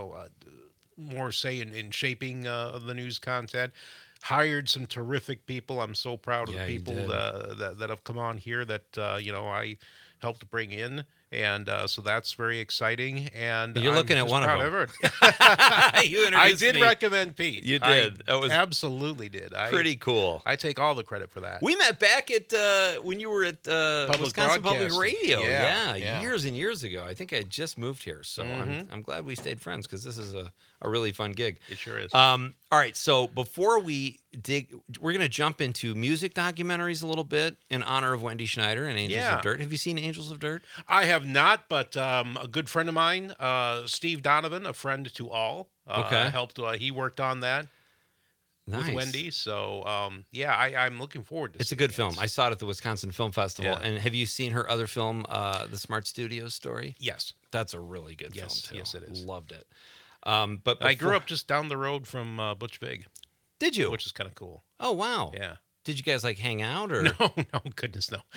[SPEAKER 5] more say in shaping the news content. Hired some terrific people. I'm so proud of
[SPEAKER 2] Yeah,
[SPEAKER 5] the
[SPEAKER 2] you
[SPEAKER 5] people
[SPEAKER 2] did.
[SPEAKER 5] that have come on here that I helped bring in. And so that's very exciting. And
[SPEAKER 2] You're
[SPEAKER 5] I'm
[SPEAKER 2] looking at
[SPEAKER 5] just
[SPEAKER 2] one of
[SPEAKER 5] proud
[SPEAKER 2] them.
[SPEAKER 5] everyone.
[SPEAKER 2] You
[SPEAKER 5] I
[SPEAKER 2] introduced
[SPEAKER 5] did
[SPEAKER 2] me.
[SPEAKER 5] recommend Pete.
[SPEAKER 2] You
[SPEAKER 5] I
[SPEAKER 2] did. That was
[SPEAKER 5] absolutely did.
[SPEAKER 2] Pretty cool.
[SPEAKER 5] I take all the credit for that.
[SPEAKER 2] We met back at when you were at Wisconsin Public
[SPEAKER 5] Broadcasting.
[SPEAKER 2] Radio.
[SPEAKER 5] Yeah, yeah.
[SPEAKER 2] Years and years ago. I think I just moved here, so I'm glad we stayed friends because this is a really fun gig.
[SPEAKER 5] It sure is.
[SPEAKER 2] All right, so before we we're going to jump into music documentaries a little bit in honor of Wendy Schneider and Angels
[SPEAKER 5] Yeah.
[SPEAKER 2] of Dirt. Have you seen Angels of Dirt?
[SPEAKER 5] I have not, but a good friend of mine, Steve Donovan, a friend to all,
[SPEAKER 2] Okay.
[SPEAKER 5] helped. He worked on that
[SPEAKER 2] Nice.
[SPEAKER 5] with Wendy. So I'm looking forward to.
[SPEAKER 2] It's a
[SPEAKER 5] seeing
[SPEAKER 2] good
[SPEAKER 5] it.
[SPEAKER 2] film. I saw it at the Wisconsin Film Festival.
[SPEAKER 5] Yeah.
[SPEAKER 2] And have you seen her other film, The Smart Studios Story?
[SPEAKER 5] Yes,
[SPEAKER 2] That's a really good
[SPEAKER 5] Yes,
[SPEAKER 2] film too.
[SPEAKER 5] yes, it is.
[SPEAKER 2] Loved it. But
[SPEAKER 5] I grew
[SPEAKER 2] before-
[SPEAKER 5] up just down the road from Butch Vig,
[SPEAKER 2] Did you?
[SPEAKER 5] which is kind of cool.
[SPEAKER 2] Oh wow.
[SPEAKER 5] Yeah.
[SPEAKER 2] Did you guys like hang out or
[SPEAKER 5] No, no, goodness, no.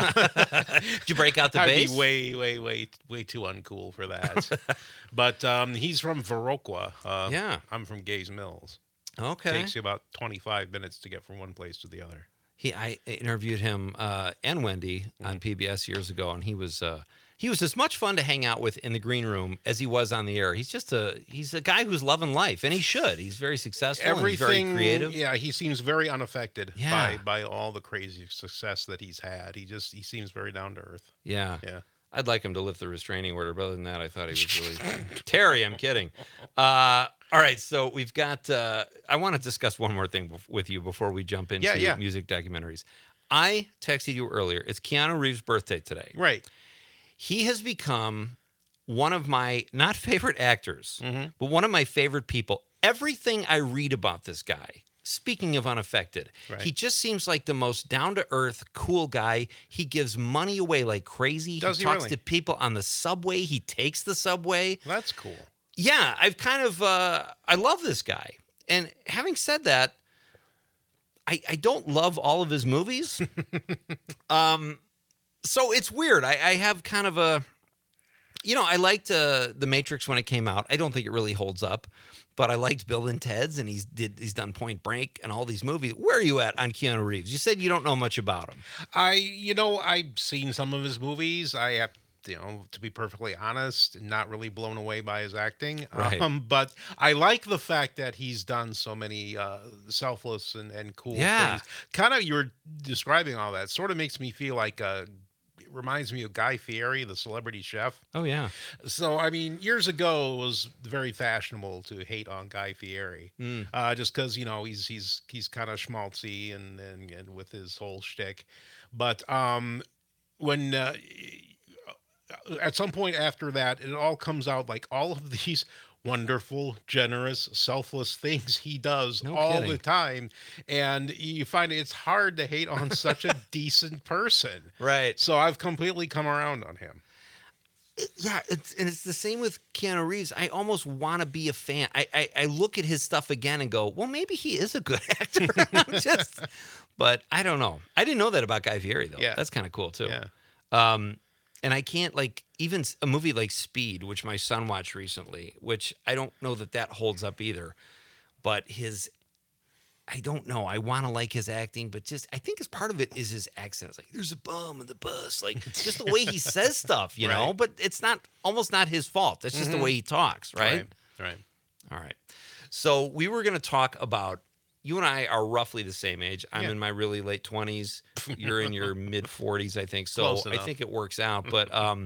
[SPEAKER 2] did you break out the
[SPEAKER 5] I'd
[SPEAKER 2] bass?
[SPEAKER 5] be way too uncool for that. But he's from Viroqua.
[SPEAKER 2] Yeah.
[SPEAKER 5] I'm from Gays Mills.
[SPEAKER 2] Okay.
[SPEAKER 5] Takes you about 25 minutes to get from one place to the other.
[SPEAKER 2] I interviewed him and Wendy on PBS years ago, and he was as much fun to hang out with in the green room as he was on the air. He's a guy who's loving life, and he should. He's very successful. And he's very creative.
[SPEAKER 5] Yeah, he seems very unaffected
[SPEAKER 2] Yeah.
[SPEAKER 5] by all the crazy success that he's had. He seems very down to earth.
[SPEAKER 2] Yeah.
[SPEAKER 5] Yeah.
[SPEAKER 2] I'd like him to lift the restraining order, but other than that, I thought he was really Terry. I'm kidding. All right, so we've got. I want to discuss one more thing with you before we jump into
[SPEAKER 5] Yeah.
[SPEAKER 2] music documentaries. I texted you earlier. It's Keanu Reeves' birthday today.
[SPEAKER 5] Right.
[SPEAKER 2] He has become one of my not favorite actors,
[SPEAKER 5] Mhm.
[SPEAKER 2] but one of my favorite people. Everything I read about this guy, speaking of unaffected,
[SPEAKER 5] Right.
[SPEAKER 2] he just seems like the most down-to-earth, cool guy. He gives money away like crazy.
[SPEAKER 5] Does he
[SPEAKER 2] talks
[SPEAKER 5] really?
[SPEAKER 2] to people on the subway. He takes the subway.
[SPEAKER 5] That's cool.
[SPEAKER 2] Yeah, I've kind of I love this guy. And having said that, I don't love all of his movies. So it's weird. I have kind of a, I liked The Matrix when it came out. I don't think it really holds up, but I liked Bill and Ted's, and he's done Point Break and all these movies. Where are you at on Keanu Reeves? You said you don't know much about him.
[SPEAKER 5] I've seen some of his movies. I have, to be perfectly honest, not really blown away by his acting.
[SPEAKER 2] Right.
[SPEAKER 5] But I like the fact that he's done so many selfless and cool
[SPEAKER 2] Yeah.
[SPEAKER 5] things. Kind of, you're describing all that. Sort of makes me feel like it reminds me of Guy Fieri, the celebrity chef.
[SPEAKER 2] Oh yeah.
[SPEAKER 5] So, I mean, years ago, it was very fashionable to hate on Guy Fieri, just because he's kind of schmaltzy and with his whole shtick. But when at some point after that, it all comes out like all of these wonderful, generous, selfless things he does
[SPEAKER 2] No
[SPEAKER 5] all
[SPEAKER 2] kidding.
[SPEAKER 5] the time, and you find it's hard to hate on such a decent person.
[SPEAKER 2] Right.
[SPEAKER 5] So I've completely come around on him.
[SPEAKER 2] Yeah, it's the same with Keanu Reeves. I almost want to be a fan. I look at his stuff again and go, well, maybe he is a good actor. But I don't know. I didn't know that about Guy Fieri though.
[SPEAKER 5] Yeah.
[SPEAKER 2] That's kind of cool too.
[SPEAKER 5] Yeah.
[SPEAKER 2] And I can't even a movie like Speed, which my son watched recently, which I don't know that holds up either. But I don't know. I want to like his acting, but I think as part of it is his accent. It's like, there's a bum in the bus. Like, just the way he says stuff, you know?
[SPEAKER 5] Right.
[SPEAKER 2] But it's almost not his fault. That's just the way he talks, right?
[SPEAKER 5] Right.
[SPEAKER 2] All right. So we were going to talk about, you and I are roughly the same age. I'm
[SPEAKER 5] Yeah.
[SPEAKER 2] in my really late 20s. You're in your mid 40s, I think. So
[SPEAKER 5] Close
[SPEAKER 2] I
[SPEAKER 5] enough.
[SPEAKER 2] think it works out. But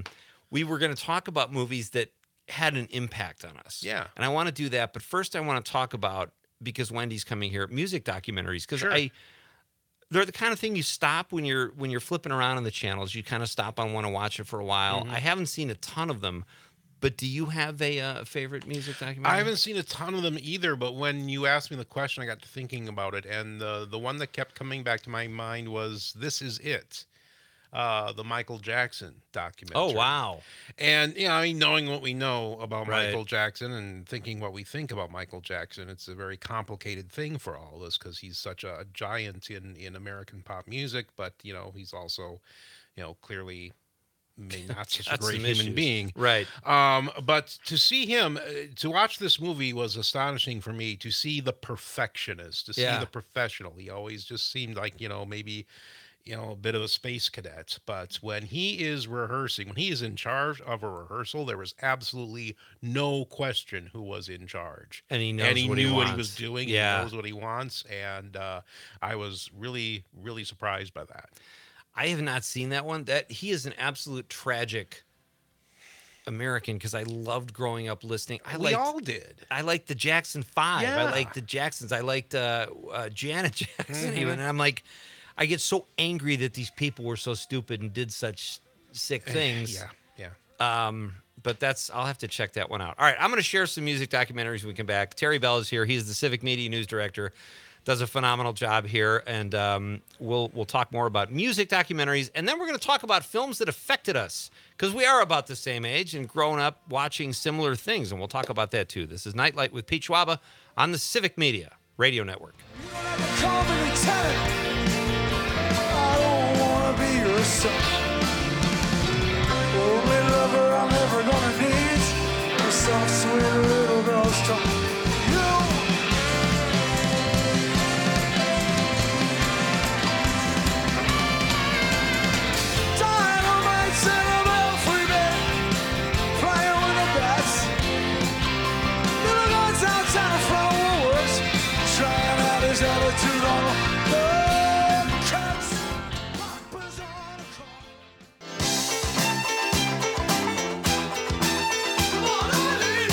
[SPEAKER 2] we were going to talk about movies that had an impact on us.
[SPEAKER 5] Yeah.
[SPEAKER 2] And I want to do that, but first I want to talk about, because Wendy's coming here, music documentaries, because
[SPEAKER 5] Sure.
[SPEAKER 2] they're the kind of thing you stop when you're flipping around on the channels. You kind of stop on want to watch it for a while.
[SPEAKER 5] Mm-hmm.
[SPEAKER 2] I haven't seen a ton of them, but do you have a favorite music documentary?
[SPEAKER 5] I haven't seen a ton of them either, but when you asked me the question, I got to thinking about it, and the one that kept coming back to my mind was "This Is It," the Michael Jackson documentary.
[SPEAKER 2] Oh wow!
[SPEAKER 5] And I mean, knowing what we know about
[SPEAKER 2] Right.
[SPEAKER 5] Michael Jackson and thinking what we think about Michael Jackson, it's a very complicated thing for all of us because he's such a giant in American pop music, but he's also, clearly maybe not such a
[SPEAKER 2] Got
[SPEAKER 5] great
[SPEAKER 2] some
[SPEAKER 5] human
[SPEAKER 2] issues.
[SPEAKER 5] being.
[SPEAKER 2] Right.
[SPEAKER 5] But to see him, to watch this movie was astonishing for me. To see the perfectionist, to see
[SPEAKER 2] Yeah.
[SPEAKER 5] the professional. He always just seemed like maybe a bit of a space cadet. But when he is rehearsing, when he is in charge of a rehearsal, there was absolutely no question who was in charge.
[SPEAKER 2] And he knows
[SPEAKER 5] And he
[SPEAKER 2] what
[SPEAKER 5] knew
[SPEAKER 2] he
[SPEAKER 5] what
[SPEAKER 2] wants.
[SPEAKER 5] he was doing.
[SPEAKER 2] Yeah.
[SPEAKER 5] He knows what he wants. And I was really, really surprised by that.
[SPEAKER 2] I have not seen that one. That he is an absolute tragic American, because I loved growing up listening.
[SPEAKER 5] We all did.
[SPEAKER 2] I liked the Jackson 5. I
[SPEAKER 5] Yeah.
[SPEAKER 2] liked the Jacksons. I liked Janet Jackson
[SPEAKER 5] Mm-hmm.
[SPEAKER 2] even. And I'm like, I get so angry that these people were so stupid and did such sick things.
[SPEAKER 5] Yeah.
[SPEAKER 2] But I'll have to check that one out. All right, I'm going to share some music documentaries when we come back. Terry Bell is here. He's the Civic Media News Director. Does a phenomenal job here, and we'll talk more about music documentaries, and then we're going to talk about films that affected us, because we are about the same age and grown up watching similar things, and we'll talk about that too. This is Nightlight with Pete Schwaba on the Civic Media Radio Network.
[SPEAKER 3] Call me lieutenant. I don't wanna be your son. Only lover I'm ever gonna need. A soft, sweet little girl's tongue. Dynamite's in a belfry bed, flying with the bats. Little guns outside from Woolworths, trying out his attitude on the cats. Poppers on a Come on, Eileen.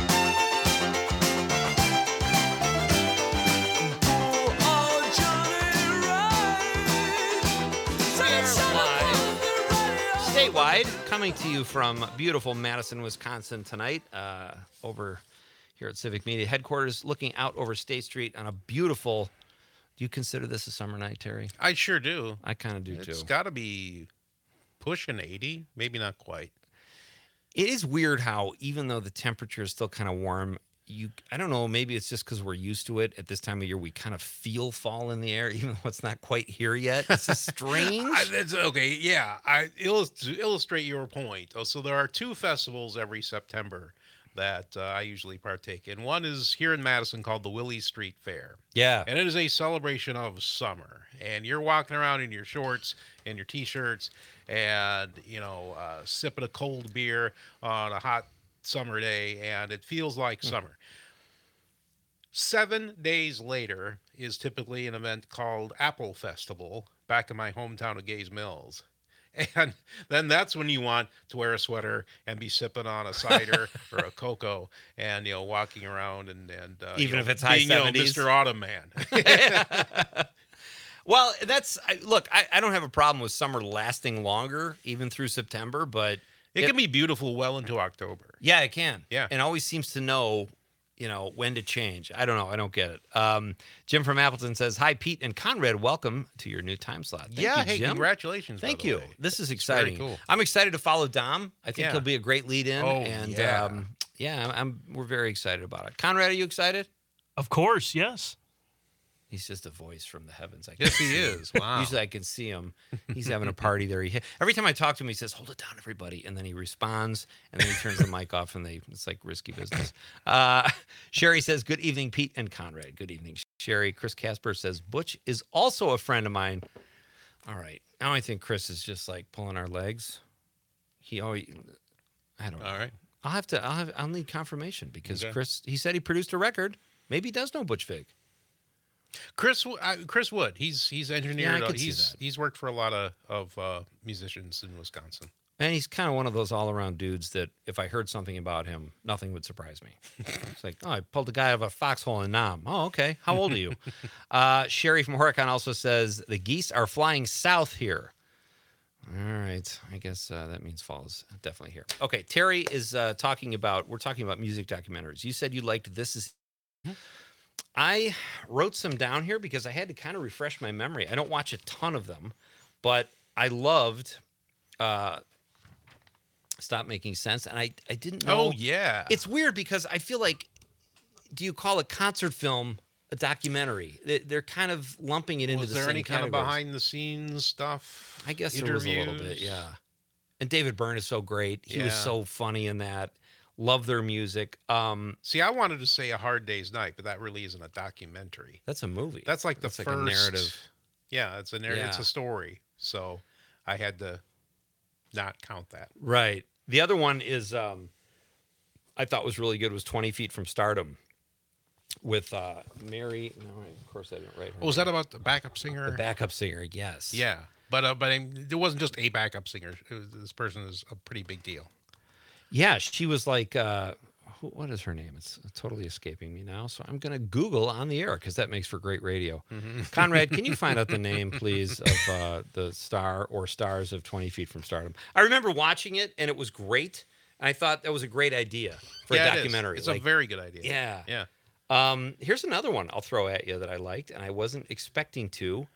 [SPEAKER 3] Poor old Johnny Wright. Singing something on the radio.
[SPEAKER 2] Statewide, coming to you from beautiful Madison, Wisconsin tonight, over here at Civic Media headquarters, looking out over State Street on a beautiful. Do you consider this a summer night, Terry?
[SPEAKER 5] I sure do.
[SPEAKER 2] I kind of do
[SPEAKER 5] It's
[SPEAKER 2] too.
[SPEAKER 5] got to be pushing 80, maybe not quite.
[SPEAKER 2] It is weird how, even though the temperature is still kind of warm, I don't know, maybe it's just because we're used to it at this time of year, we kind of feel fall in the air, even though it's not quite here yet. It's just strange.
[SPEAKER 5] That's okay. Yeah, to illustrate your point. So there are two festivals every September that I usually partake in. One is here in Madison called the Willie Street Fair.
[SPEAKER 2] Yeah.
[SPEAKER 5] And it is a celebration of summer. And you're walking around in your shorts and your T-shirts and, sipping a cold beer on a hot summer day, and it feels like summer. 7 days later is typically an event called Apple Festival back in my hometown of Gays Mills. And then that's when you want to wear a sweater and be sipping on a cider or a cocoa and, walking around and
[SPEAKER 2] Even if it's high
[SPEAKER 5] being,
[SPEAKER 2] 70s.
[SPEAKER 5] Mr. Autumn Man.
[SPEAKER 2] Well, look, I don't have a problem with summer lasting longer, even through September, but
[SPEAKER 5] It can be beautiful well into October.
[SPEAKER 2] yeah, it can.
[SPEAKER 5] Yeah.
[SPEAKER 2] And always seems to know, when to change. I don't know. I don't get it. Jim from Appleton says, "Hi, Pete and Conrad. Welcome to your new time slot." Thank you,
[SPEAKER 5] Hey,
[SPEAKER 2] Jim.
[SPEAKER 5] congratulations. by
[SPEAKER 2] Thank
[SPEAKER 5] the
[SPEAKER 2] you.
[SPEAKER 5] way.
[SPEAKER 2] This is
[SPEAKER 5] It's very
[SPEAKER 2] exciting.
[SPEAKER 5] cool.
[SPEAKER 2] I'm excited to follow Dom. I think
[SPEAKER 5] Yeah.
[SPEAKER 2] he'll be a great lead in.
[SPEAKER 5] Oh,
[SPEAKER 2] and
[SPEAKER 5] yeah.
[SPEAKER 2] we're very excited about it. Conrad, are you excited?
[SPEAKER 4] Of course, yes.
[SPEAKER 2] He's just a voice from the heavens. I can
[SPEAKER 5] Yes, he
[SPEAKER 2] see him.
[SPEAKER 5] is. Wow.
[SPEAKER 2] Usually I can see him. He's having a party there. Every time I talk to him, he says, "Hold it down, everybody." And then he responds, and then he turns the mic off, and it's like risky business. Sherry says, "Good evening, Pete and Conrad." Good evening, Sherry. Chris Casper says, "Butch is also a friend of mine." All right. Now I think Chris is just like pulling our legs. I don't know.
[SPEAKER 5] All right.
[SPEAKER 2] I'll need confirmation because
[SPEAKER 5] Okay.
[SPEAKER 2] Chris, he said he produced a record. Maybe he does know Butch Vig.
[SPEAKER 5] Chris Wood. He's engineered.
[SPEAKER 2] I could see that.
[SPEAKER 5] He's worked for a lot of musicians in Wisconsin.
[SPEAKER 2] And he's kind of one of those all-around dudes that if I heard something about him, nothing would surprise me. It's like, oh, I pulled a guy out of a foxhole in Nam. Oh, okay. How old are you? Sherry from Horicon also says, the geese are flying south here. All right. I guess that means fall is definitely here. Okay. Terry is we're talking about music documentaries. You said you liked This Is... I wrote some down here because I had to kind of refresh my memory. I don't watch a ton of them, but I loved... Stop Making Sense, and I didn't know.
[SPEAKER 5] Oh yeah,
[SPEAKER 2] It's weird because I feel like, do you call a concert film a documentary? They're kind of lumping it into
[SPEAKER 5] was
[SPEAKER 2] the
[SPEAKER 5] there
[SPEAKER 2] same
[SPEAKER 5] any kind of
[SPEAKER 2] categories.
[SPEAKER 5] behind the scenes stuff?
[SPEAKER 2] I guess there was a little bit,
[SPEAKER 5] Interviews?
[SPEAKER 2] yeah. And David Byrne is so great. He was
[SPEAKER 5] Yeah.
[SPEAKER 2] so funny in that. Love their music.
[SPEAKER 5] See, I wanted to say A Hard Day's Night, but that really isn't a documentary.
[SPEAKER 2] That's a movie.
[SPEAKER 5] That's like the
[SPEAKER 2] That's
[SPEAKER 5] first
[SPEAKER 2] like a narrative.
[SPEAKER 5] Yeah, it's a narrative. It's
[SPEAKER 2] Yeah.
[SPEAKER 5] a story. So I had to not count that.
[SPEAKER 2] Right. The other one is I thought was really good was 20 Feet from Stardom with Mary. No, of course I didn't write her.
[SPEAKER 5] Oh, was that
[SPEAKER 2] name.
[SPEAKER 5] about the backup singer?
[SPEAKER 2] The backup singer? Yes.
[SPEAKER 5] Yeah, but it wasn't just a backup singer. This person is a pretty big deal.
[SPEAKER 2] Yeah, she was like, what is her name? It's totally escaping me now. So I'm going to Google on the air because that makes for great radio. Conrad, can you find out the name, please, of the star or stars of 20 Feet from Stardom? I remember watching it, and it was great. And I thought that was a great idea for a
[SPEAKER 5] Yeah, it is.
[SPEAKER 2] documentary.
[SPEAKER 5] It's a very good idea.
[SPEAKER 2] Yeah.
[SPEAKER 5] Yeah.
[SPEAKER 2] Here's another one I'll throw at you that I liked, and I wasn't expecting to.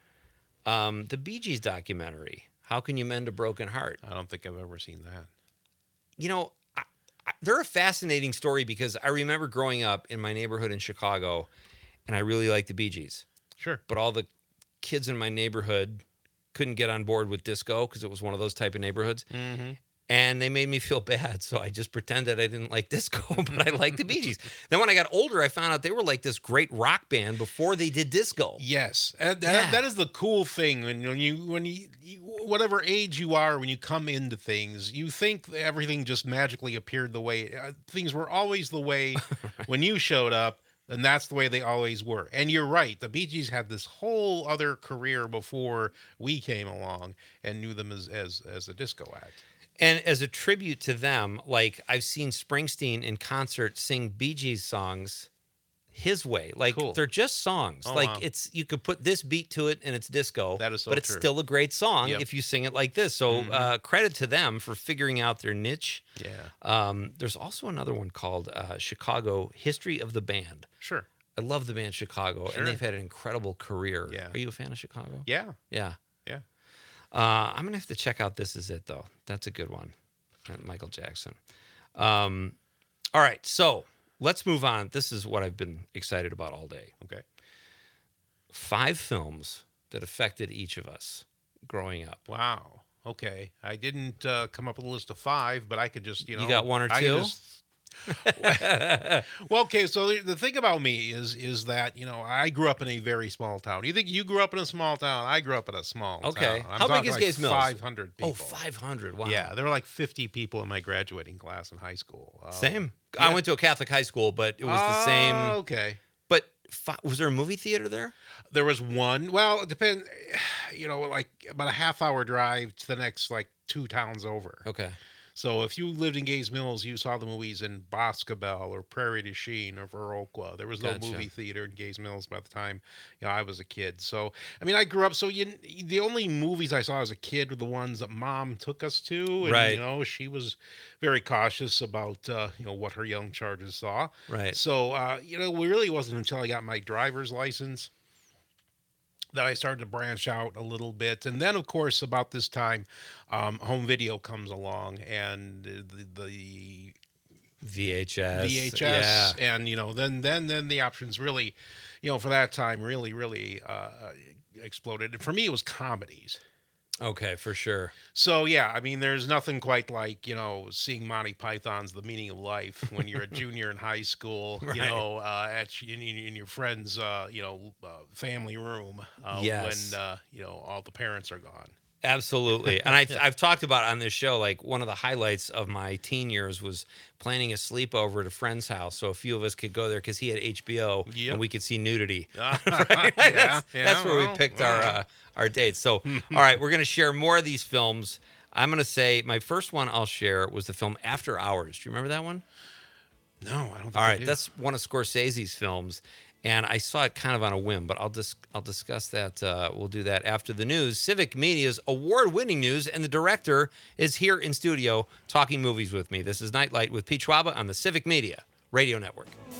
[SPEAKER 2] The Bee Gees documentary, How Can You Mend a Broken Heart?
[SPEAKER 5] I don't think I've ever seen that.
[SPEAKER 2] You know, they're a fascinating story because I remember growing up in my neighborhood in Chicago, and I really liked the Bee Gees.
[SPEAKER 5] Sure.
[SPEAKER 2] But all the kids in my neighborhood couldn't get on board with disco because it was one of those type of neighborhoods.
[SPEAKER 5] Mm-hmm.
[SPEAKER 2] And they made me feel bad, so I just pretended I didn't like disco, but I liked the Bee Gees. Then when I got older, I found out they were like this great rock band before they did disco.
[SPEAKER 5] Yes, and
[SPEAKER 2] Yeah.
[SPEAKER 5] that is the cool thing when you whatever age you are when you come into things, you think that everything just magically appeared the way things were always the way when you showed up, and that's the way they always were. And you're right, the Bee Gees had this whole other career before we came along and knew them as a disco act.
[SPEAKER 2] And as a tribute to them, like I've seen Springsteen in concert sing Bee Gees songs his way. Like
[SPEAKER 5] Cool.
[SPEAKER 2] they're just songs.
[SPEAKER 5] Oh,
[SPEAKER 2] like
[SPEAKER 5] wow.
[SPEAKER 2] it's you could put this beat to it and it's disco.
[SPEAKER 5] That is so
[SPEAKER 2] but it's
[SPEAKER 5] true.
[SPEAKER 2] still a great song
[SPEAKER 5] Yep.
[SPEAKER 2] if you sing it like this. So
[SPEAKER 5] Mhm.
[SPEAKER 2] credit to them for figuring out their niche.
[SPEAKER 5] Yeah,
[SPEAKER 2] There's also another one called Chicago History of the Band.
[SPEAKER 5] sure.
[SPEAKER 2] I love the band Chicago,
[SPEAKER 5] Sure.
[SPEAKER 2] and they've had an incredible career.
[SPEAKER 5] Yeah.
[SPEAKER 2] Are you a fan of Chicago?
[SPEAKER 5] Yeah,
[SPEAKER 2] Yeah.
[SPEAKER 5] yeah.
[SPEAKER 2] I'm gonna have to check out This Is It though. That's a good one. Michael Jackson. All right, so let's move on. This is what I've been excited about all day.
[SPEAKER 5] Okay.
[SPEAKER 2] 5 films that affected each of us growing up.
[SPEAKER 5] Wow. Okay. I didn't come up with a list of 5, but I could just,
[SPEAKER 2] You got one or
[SPEAKER 5] I could
[SPEAKER 2] two?
[SPEAKER 5] just- Well, okay. So the thing about me is that I grew up in a very small town. You think you grew up in a small town? I grew up in a small
[SPEAKER 2] Okay.
[SPEAKER 5] town. I'm
[SPEAKER 2] How big
[SPEAKER 5] talking
[SPEAKER 2] is
[SPEAKER 5] like
[SPEAKER 2] Gays Mills?
[SPEAKER 5] 500 people.
[SPEAKER 2] Oh, 500. Wow.
[SPEAKER 5] Yeah, there were like 50 people in my graduating class in high school.
[SPEAKER 2] Same.
[SPEAKER 5] yeah.
[SPEAKER 2] I went to a Catholic high school, but it was the same.
[SPEAKER 5] Okay.
[SPEAKER 2] But was there a movie theater there?
[SPEAKER 5] There was one. Well, it depends. Like about a half-hour drive to the next like 2 towns over.
[SPEAKER 2] Okay.
[SPEAKER 5] So if you lived in Gays Mills, you saw the movies in Boscobel or Prairie du Chien or Viroqua. There was no
[SPEAKER 2] Gotcha.
[SPEAKER 5] movie theater in Gays Mills by the time I was a kid. So I mean, I grew up. So the only movies I saw as a kid were the ones that Mom took us to, and
[SPEAKER 2] Right.
[SPEAKER 5] she was very cautious about what her young charges saw.
[SPEAKER 2] Right.
[SPEAKER 5] So it really wasn't until I got my driver's license that I started to branch out a little bit. And then, of course, about this time, home video comes along, and the
[SPEAKER 2] VHS.
[SPEAKER 5] VHS,
[SPEAKER 2] Yeah.
[SPEAKER 5] and then the options really, for that time, really exploded. And for me, it was comedies.
[SPEAKER 2] Okay, for sure.
[SPEAKER 5] So yeah, I mean, there's nothing quite like seeing Monty Python's The Meaning of Life when you're a junior in high school,
[SPEAKER 2] Right.
[SPEAKER 5] in your friend's family room
[SPEAKER 2] Yes.
[SPEAKER 5] when all the parents are gone.
[SPEAKER 2] Absolutely. And I've talked about on this show, like one of the highlights of my teen years was planning a sleepover at a friend's house. So a few of us could go there because he had HBO
[SPEAKER 5] Yep.
[SPEAKER 2] and we could see nudity.
[SPEAKER 5] Yeah,
[SPEAKER 2] That's where we
[SPEAKER 5] well,
[SPEAKER 2] picked
[SPEAKER 5] well.
[SPEAKER 2] our dates. So, all right, we're going to share more of these films. I'm going to say my first one I'll share was the film After Hours. Do you remember that one?
[SPEAKER 5] No, I don't think
[SPEAKER 2] All
[SPEAKER 5] I
[SPEAKER 2] right,
[SPEAKER 5] do.
[SPEAKER 2] that's one of Scorsese's films, and I saw it kind of on a whim, but I'll discuss that. We'll do that after the news. Civic Media's award-winning news, and the director is here in studio talking movies with me. This is Nightlight with Pete Schwaba on the Civic Media Radio Network.